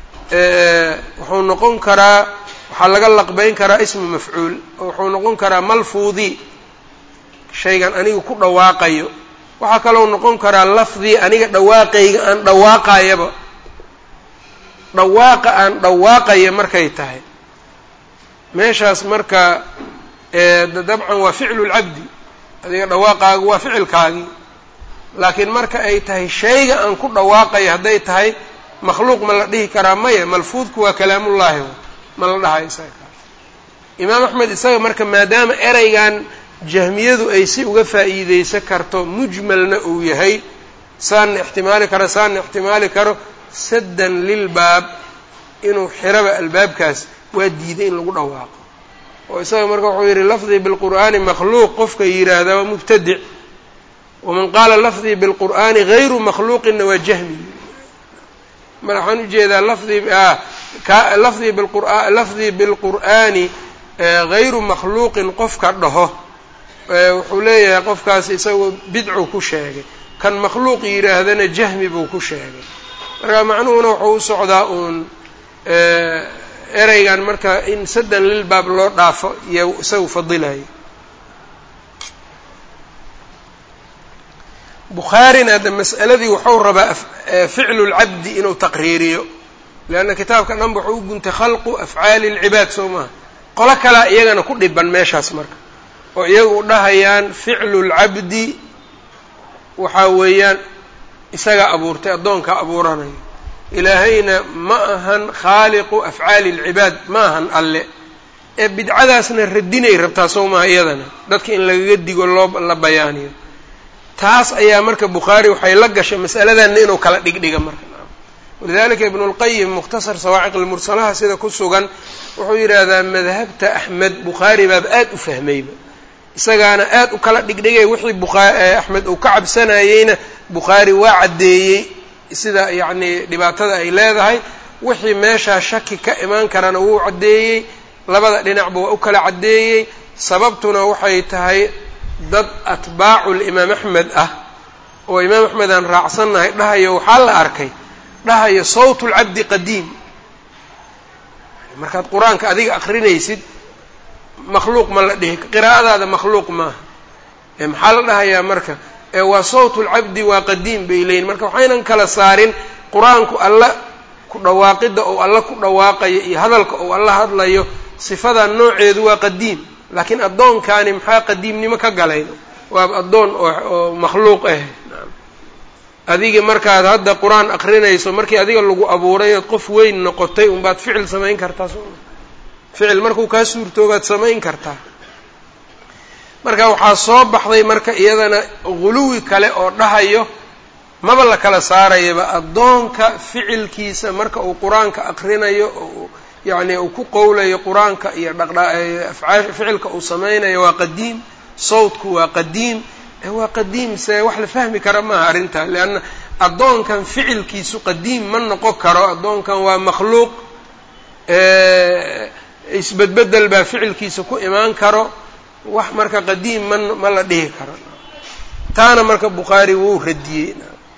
wuxuu noqon karaa waxaa laga laqbayn karaa ismu mafcuul oo wuxuu noqon karaa malfuudi shaygan aniga ku dhawaaqayo waxaa kaloo noqon karaa lafdii aniga dhawaaqayga aan dhawaaqayaba dhawaaqa aan dhawaaqaya markay tahay meeshaas marka dabcan waa ficlu lcabdi adiga dhawaaqaagu waa ficilkaagii laakiin marka ay tahay shayga aan ku dhawaaqayo hadday tahay makhluuq ma la dhihi karaa maya malfuudku waa kalaamullaahi ma la dhahayo isaga kaas imaam axmed isaga marka maadaama ereygan jahmiyadu ay si uga faa'iideysan karto mujmalna uu yahay saanna ixtimaali karo saanna ixtimaali karo saddan lilbaab inuu xiraba albaabkaas waa diiday in lagu dhawaaqo oo isaga marka wuxuu yidhi lafdii bilqur'aani makhluuq qofka yidhaahdaa waa mubtadic waman qaala lafdii bilqur'aani hayru makhluuqinna waa jahmi mar waxaan ujeedaa lafdii bilqur'aani hayru makhluuqin qofka dhaho wuxuu leeyahay qofkaas isagoo bidcu ku sheegay kan makhluuq yidhaahdana jahmi buu ku sheegay marka macnuhuna wuxuu u socdaa uun ereygan marka in saddan lilbaab loo dhaafo iyo isagu fadilayo bukhaarina hadda mas'aladii wuxuu rabaa ficlu lcabdi inuu taqriiriyo leanna kitaabka dhanba wuxuu u guntay khalqu afcaali lcibaad soo maha qolo kalea iyagana ku dhiban meeshaas marka oo iyagu u dhahayaan ficlu lcabdi waxaa weeyaan isaga abuurtay addoonka abuuranayo ilaahayna ma ahan khaaliqu afcaali lcibaad ma ahan alle ee bidcadaasna radinay rabtaa soo maha iyadana dadka in lagaga digo la bayaaniyo taas ayaa marka bukhaari waxay la gashay mas'aladanna inuu kala dhigdhiga marka walidalika ibnu lqayim mukhtasar sawaaciq almursalaha sida ku sugan wuxuu yidhaahdaa madhabta axmed bukhaari baaba aad u fahmayba isagaana aad u kala dhigdhigay wixii axmed uu ka cabsanayeyna bukhaari waa caddeeyey sida yacni dhibaatada ay leedahay wixii meeshaa shaki ka imaan karana wuu caddeeyey labada dhinacba waa u kala caddeeyey sababtuna waxay tahay dad atbaacu limaam axmed ah oo imaam axmed aan raacsannahay dhahayo waxaa la arkay dhahayo sawtu lcabdi qadiim. markaad qur-aanka adiga akrinaysid makhluuq ma la dhihi, qiraa'adaada makhluuq maaha. maxaa la dhahayaa marka waa sawtu lcabdi waa qadiim bay leeyihin. marka waxaynan kala saarin qur-aanku alla ku dhawaaqidda oo alla ku dhawaaqayo iyo hadalka oo alla hadlayo sifada nooceedu waa qadiim, laakiin addoonkaani maxaa qadiimnimo ka galay? waa addoon oo makhluuq ah. adiga markaad hadda qur-aan akrinayso markii adiga lagu abuuray ood qof weyn noqotay unbaad ficil samayn kartaa sooma? ficil markuu kaa suurtoobaad samayn kartaa. marka waxaa soo baxday marka iyadana guluwi kale oo dhahayo maba la kala saarayaba addoonka ficilkiisa marka uu qur-aanka akrinayo oo yacni uu ku qowlayo qur-aanka iyo ficilka uu samaynayo waa qadiim, sawtku waa qadiim. waa qadiim se wax la fahmi kara maaha arrintaa, leanna addoonkan ficilkiisu qadiim ma noqon karo. addoonkan waa makhluuq, isbedbedel baa ficilkiisa ku imaan karo. wax marka qadiim ma la dhihi karo. taana marka bukhaari wuu radiyey.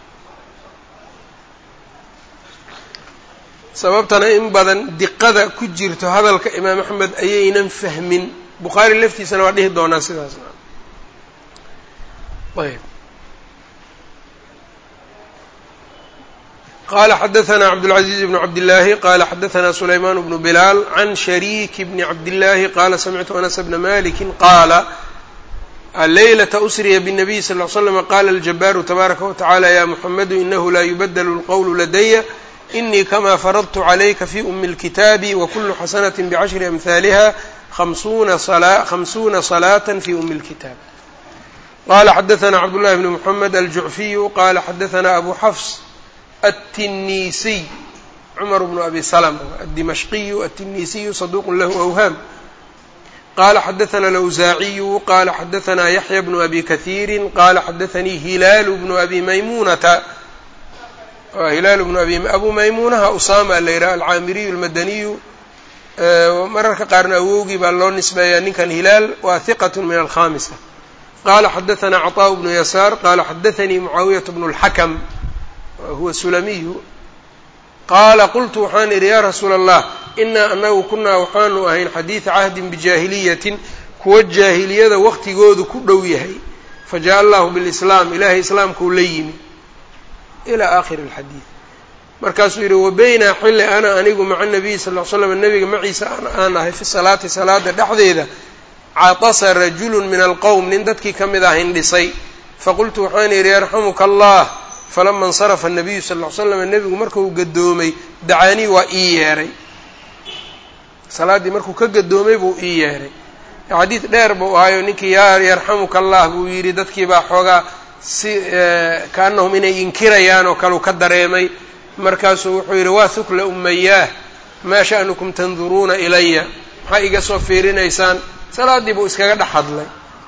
sababtana in badan diqada ku jirto hadalka imaam axmed ayaynan fahmin. bukhaari laftiisana waa dhihi doonaa sidaas. ayb qala xadaثna cabdالعaزيز بن cabdالlahi qala xadaثna سulayman بن بlal عan شharيك بn cabdالlahi qala samictu أنس بna maliki qala الlaylaةa أsriya bالنabiy صلى اه عل sلم qala الجabاru تbaaraka وتaعالى ya mحamdu inahu la yubdl الqwl ladaya إنii kama faradtu عlayka fi أmi الkitaabi وkulu xasanaة bcashri أmhaliha 50 صلاة fi أmi الkitaab. qala xadaثna cabdالlahi بn mحamed aljuعfiyu qala xadaثna abu xfs التنيسي cمر بن أbي سلمة الدمشقي التنيسي صدوq lh أwhاm qala xadaثna الأwزاaعي qala xadaثna يحيى بن أbي كثير qala xadaثnii هilaal بن أbي maymunata abu maymunaha usama la yidhaha alcaamiriyu الmadaniyu mararka qaarna awowgii baa loo nisbeeyaa ninkan hilaal waa ثiqة min الkhamisة. qala xadaثna cطاء بن يasاr qala xadaثnii معaawiyaة بن الحkم huwa sulamiyu qaala qultu waxaan idhi yaa rasuula allah inaa anagu kunaa waxaanu ahayn xadiida cahdin bijaahiliyatin kuwa jaahiliyada waqtigoodu ku dhow yahay fajaءa allahu bilislaam ilaahay islaamkuu la yimi ilaa aakhiri alxadiid. markaasuu yidhi wabayna xilli ana anigu maca nabiy sal l slam nabiga maciisa aan ahay fi salaati salaada dhexdeeda catasa rajulu min alqowm nin dadkii ka mid ah hindhisay faqultu waxaan yidhi yarxamuka allah falama اnsarafa الnabiyu sal ll ly slam nebigu markuu gadoomay dacaanii waa ii yeeray. salaaddii markuu ka gadoomay buu ii yeeray. xadiid dheer buu ahayo ninkii yarxamuka allah buu yidhi dadkii baa xoogaa si kaanahum inay inkirayaan oo kaleu ka dareemay. markaasuu wuxuu yidhi waa hukla umayaah maa sha'nukum tanduruuna ilaya, maxaa iga soo fiirinaysaan? salaaddii buu iskaga dhex hadlay.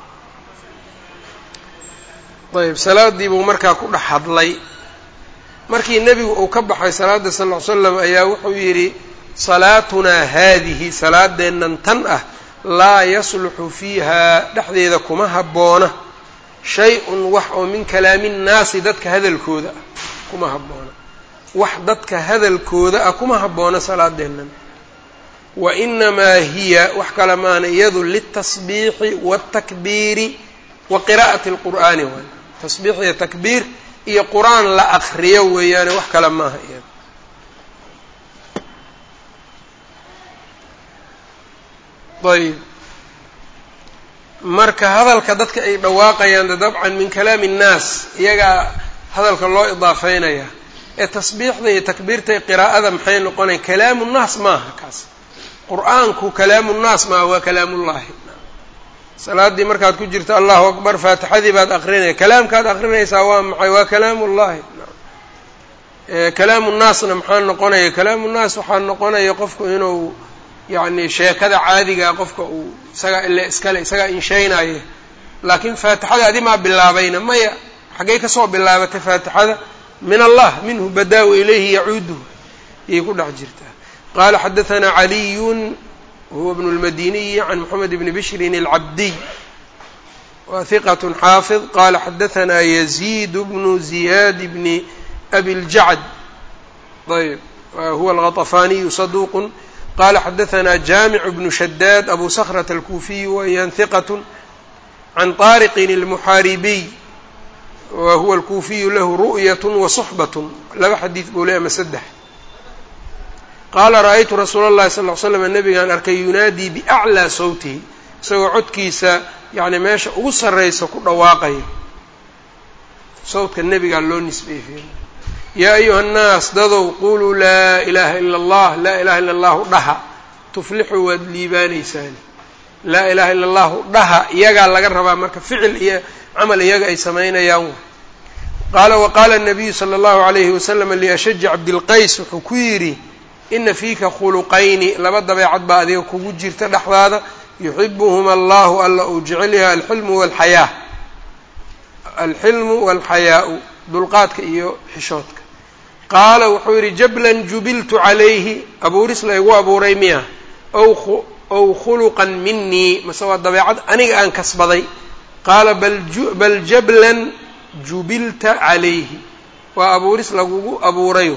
ayb salaadii buu markaa ku dhex hadlay. markii nebigu uu ka baxay salaada sal ll ly slam ayaa wuxuu yidhi salaatunaa haadihi salaadeennan tan ah laa yasluxu fiiha dhexdeeda kuma habboona shay-un wax oo min kalaami nnaasi dadka hadalkooda ah kuma habboona wax dadka hadalkooda ah kuma habboona salaadeennan. wa inamaa hiya wax kale maana iyadu litasbiixi wاtakbiiri wa qiraa'ati اlqur'aani waay tasbiix iyo takbiir iyo qur-aan la akriyo weeyaane wax kale maaha iyada. ayb marka hadalka dadka ay dhawaaqayaan dabcan min kalaami الnaas iyagaa hadalka loo idaafeynaya ee tasbiixda iyo takbiirta iyo qiraa'ada maxay noqonayan kalaamu الnaas maaha kaas. qur-aanku kalaamu الnaas maaha waa kalaamullahi. salaaddii markaad ku jirto allahu akbar faatixadii baad akrinaya kalaamkaad akrinaysaa waa maxay? waa kalaamu llahi. kalaamu nnaasna maxaa noqonaya? kalaamu nnaas waxaa noqonaya qofku inuu yacni sheekada caadigaa qofka uu isagaa inshaynaaye, laakiin faatixada adimaa bilaabayna maya. xaggay kasoo bilaabatay faatixada? min allah minhu badaa wa ilayhi yacuudu ayay ku dhex jirtaa. qaala xadaثna caliyun huwa bnu اlmadiniyi can moxamed bni bishrin اlcabdiy وثقة xاaفظ qال xdثnا يزيد بن زياد بن أbي الجعد ayb huوa الغطفاني صدوq qال xdثnا جامع بن شداد أbو صخرة الكوفي وyان ثقة عن طارق المحاaربي وهuوa الكوفي له رؤية وصحبة laba xadيiث buu le ama سدx qaala ra'aytu rasuula اllahi sal ll slam nabigaan arkay yunaadii biaclىa sawtihi isagoo codkiisa yani meesha ugu sarraysa ku dhawaaqayo sawdka nebigaa loo nisbeeyey yaa ayuha الnaas dadow quluu laa ilaha ila اllah laa ilaha ila اllahu dhaha tuflixuu waad liibaanaysaan laa ilaha ila اllahu dhaha iyagaa laga rabaa marka ficil iyo camal iyaga ay samaynayaan qaala waqaala الnabiyu salى اllahu عalayhi wasalam liashaji cabdilqays wuxuu ku yidhi ina fiika khuluqayni laba dabeecad baa adiga kugu jirta dhexdaada yuxibuhuma allahu alla uu jecel yahay alxilmu waalxayaau dulqaadka iyo xishoodka qaala wuxuu yidhi jablan jubiltu calayhi abuuris la igu abuuray miya ow khuluqan minii mase waa dabeecad aniga aan kasbaday qaala bal jablan jubilta calayhi waa abuuris lagugu abuuray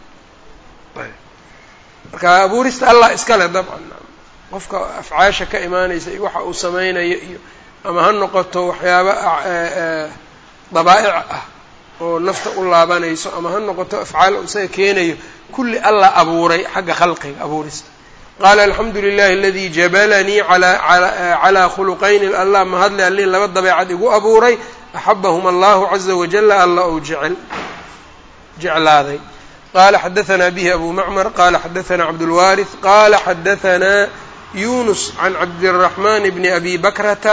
marka abuurista allah iskale dabcan qofka afcaasha ka imaanaysa iyo waxa uu samaynayo iyo ama ha noqoto waxyaaba dabaa'ic ah oo nafta u laabanayso ama ha noqoto afcaal isaga keenayo kulli allah abuuray xagga khalqiga abuurista qaala alxamdu lilahi aladii jabalanii calaa khuluqayni allah mahadle allii laba dabeecad igu abuuray axabahuma allahu caza wajala alla uu jeclaaday qala xadaثna bih abu mcmr qala xadaثna cabdالwariث qala xadaثna yunus can cabdالرaحman bni abi bakrata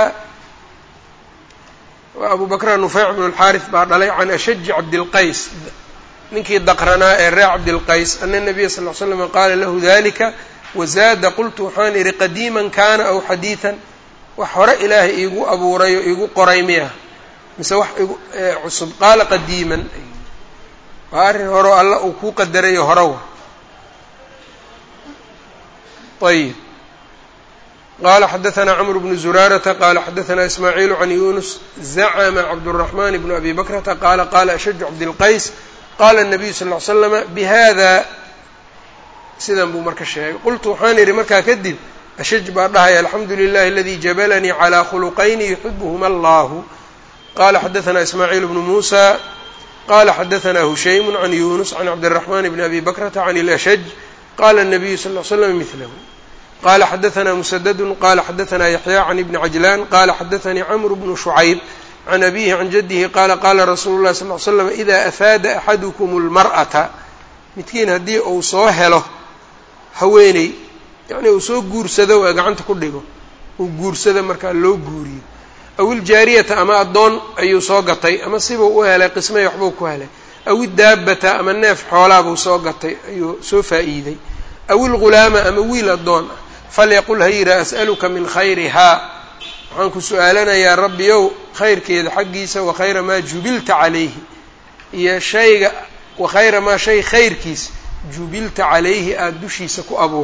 abu bakra nufeyc bn اlxaariث baa dhalay can ashaji cabdilqays ninkii daqranaa ee reer cabdilqays ana الnabiya sal ly slam qaala lahu dalika wazaada qultu waxaan idhi qadiiman kana aw xadiiثan wax hore ilaahay iigu abuuray oo iigu qoray miya mise wax cusub qaala qadiiman waa arrin horo alla uu kuu qadarayo horowa ayb qala xadaثna cmr bnu zuraarata qala xadaثna ismaaciilu can yunus zacma cabdالرaحman bnu abi bakrata qala qala ashaju cabdilqays qala الnabiyu sal ly slama bihada sidan buu marka sheegay qultu waxaan idhi markaa kadib ashaj baa dhahaya alxamdu lilahi aladi jabalanii calى khuluqayni yuxibhma allahu qala xadaثna ismaaciil bnu musa qala xadaثna hushaym can yunus can cabdالرaحman bn abi bakrata can اlأshaj qala الnabiyu sal ly slam mثlahu qala xadaثna msdd qala xadaثna yaحya can ibni cajlan qala xadaثanii cmr bnu shucayb can abihi can jadihi qala qala rasuulu اlahi sal ly slam ida afaada axadukm اlmarأata midkiin haddii uu soo helo haweeney yani uu soo guursado waa gacanta ku dhigo uu guursado markaa loo guuriyo aw iljaariyata ama addoon ayuu soo gatay ama sibuu u helay qismay waxbuu ku helay aw idaabbata ama neef xoolaabuu soo gatay ayuu soo faa'iiday aw ilghulaama ama wiil addoon ah falyaqul ha yidhaa as'aluka min khayrihaa waxaan ku su-aalanayaa rabbiyow khayrkeeda xaggiisa wa khayra maa jubilta calayhi iyo shayga wa khayra maa shay khayrkiis jubilta calayhi aada dushiisa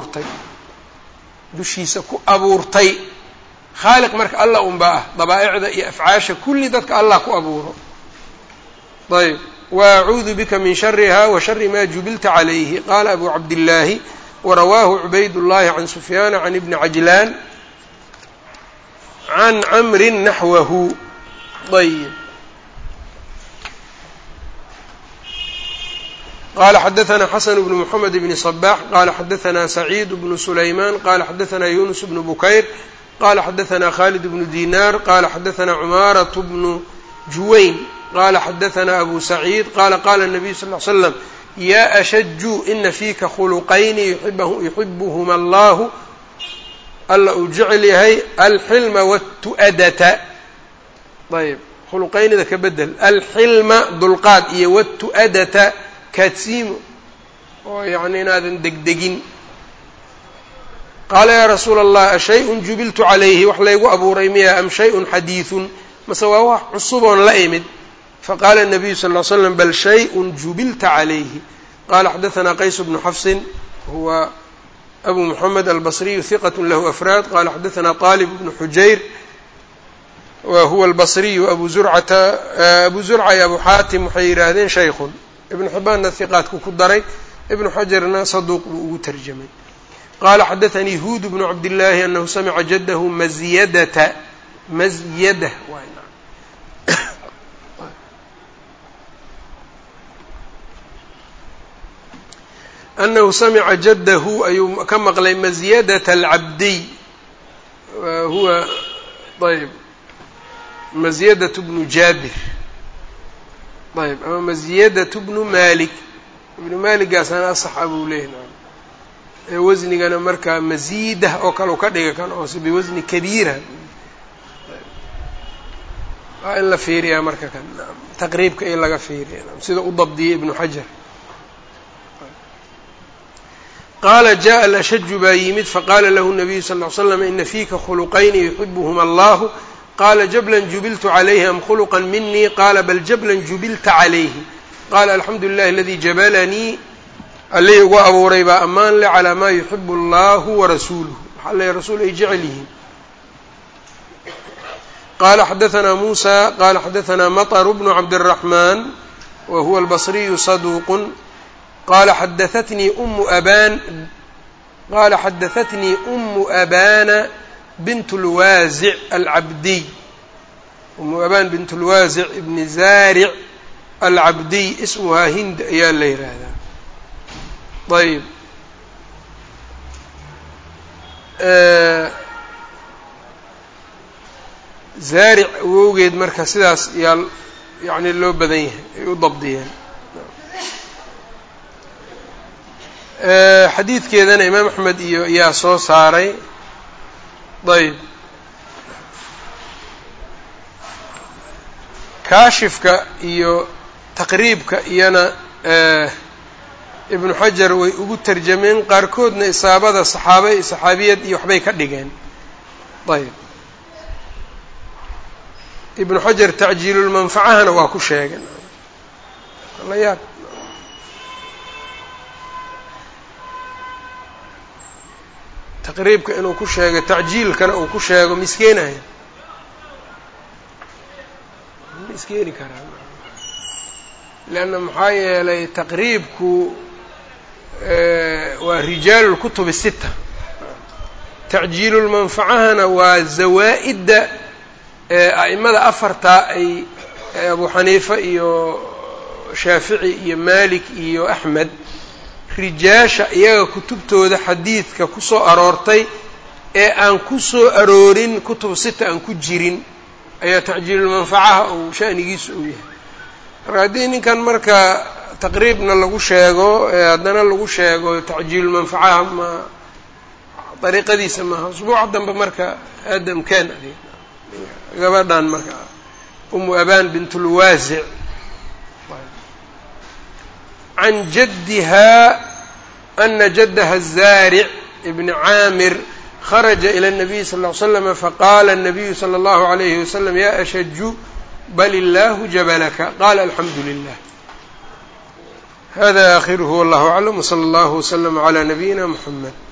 ku abuurtay khaaliq marka allah unbaa ah dabaa'icda iyo afcaasha kulli dadka allah ku abuuro ayb wa acuudu bika min shariha wa shari ma jubilta calayhi qaala abu cabdillaahi warawaahu cubayd llahi can sufyaana can ibni cajlaan can camrin naxwahu ayb qala xadaثna xasan bnu mxamed bni صbax qala xadaثna saciid bnu sulayman qala xadaثna yunus bnu bukayr qala xadaثna khalid bnu dinar qala xadaثna cumaaraة bnu juwayn qala xadaثna abu saciid qala qala الnabiyu sal ly slam ya ashaju ina fiika khuluqayni yuxibuhma allahu alla uu jecel yahay alxilma wالtu'adata ayb khuluqaynida ka bedel alxilma dulqaad iyo wالtu'adata kaadsiimo oo yani inaadan degdegin qaala yaa rasuula allah ashay-un jubiltu calayhi wax laygu abuuray miya am shay-un xadiidun mase waa wax cusuboon la imid faqaala الnabiyu sal ly slam bal shay-un jubilta calayhi qala xadaثna qays bnu xafsin huwa abu mxamed albصriyu hiqat lahu afraad qala xadaثna طalib bnu xujayr wa huwa albasriyu abu zurcata abu zurca iyo abu xaatim waxay yidhaahdeen shaykhun ibnu xibbaanna hiqaadku ku daray ibnu xajarna saduuq buu ugu tarjamay qaala xadaanii huud bnu cabdillaahi anahu samica jadahu mazyada anahu samica jadahu ayuu ka maqlay mazyadata alcabdiy huwa ayb mazyadatu bnu jaabir ayb ama mazyadatu bnu malik ibnu maaligaasana asaxa buu leeyahy wasnigana markaa maziidah oo kale u ka dhiga kan oose biwasni kabiira waa in la fiiriyaa marka kan taqriibka in laga fiiriya sida u dabdiyay ibnu xajar qaala jaءa alashaju baa yimid faqaala lahu الnabiyu sal ll slam ina fiika khuluqayni yuxibuhuma allahu qaala jablan jubiltu calayhi am khuluqan minii qaala bal jablan jubilta calayhi qaala alxamdu lilahi aladii jabalanii allihii ugu abuuray baa ammaan le calaa maa yuxibu allahu warasuuluhu waxaa leeyahy rasuul ay jecel yihiin qaala xadaanaa muusa qaala xadaanaa maطru bnu cabdالraxmaan wa huwa albasriyu saduuqun qaala xadaatnii umu abana bint اlwaasic alcabdiy umu aban bint اlwaasic ibni zaaric alcabdiy ismuhaa hind ayaa la yihahdaa ayb zaaric awowgeed marka sidaas yaa yani loo badan yahay ay u dabdiyeen xadiidkeedana imaam axmed iyo yaa soo saaray ayb kaashifka iyo taqriibka iyana ibnu xajar way ugu tarjameen qaarkoodna isaabada saxaabiyad iyo waxbay ka dhigeen ayb ibnu xajar tacjiilulmanfacahana waa ku sheegeen la yaab taqriibka inuu ku sheego tacjiilkana uu ku sheego miskeenaya miskeeni karaa leanna maxaa yeelay taqriibku waa rijaalu lkutubi sita tacjiilulmanfacahana waa zawaa'idda a'imada afartaa ay abu xaniifa iyo shaafici iyo maalik iyo axmed rijaasha iyaga kutubtooda xadiidka ku soo aroortay ee aan ku soo aroorin kutub sita aan ku jirin ayaa tacjiilulmanfacaha uu sha'nigiisu uu yahay marka haddii ninkan marka taqriibna lagu sheego haddana lagu sheego tacjiilulmanfacaha ma dariiqadiisa maaha usbuuca dambe marka aadam kaan gabadhan marka umu aban bint اlwaasic can jaddiha ana jaddaha الzaaric ibn caamir kharaja ilى الnabiy sal ll ly slam faqala الnabiyu slى اllahu عalayhi wasalam ya ashaju bal illahu jabalaka qala alxamdu lilah hada akhiruhu wallahu aclam wslى اllahu wslm عlى nabiyina mxamed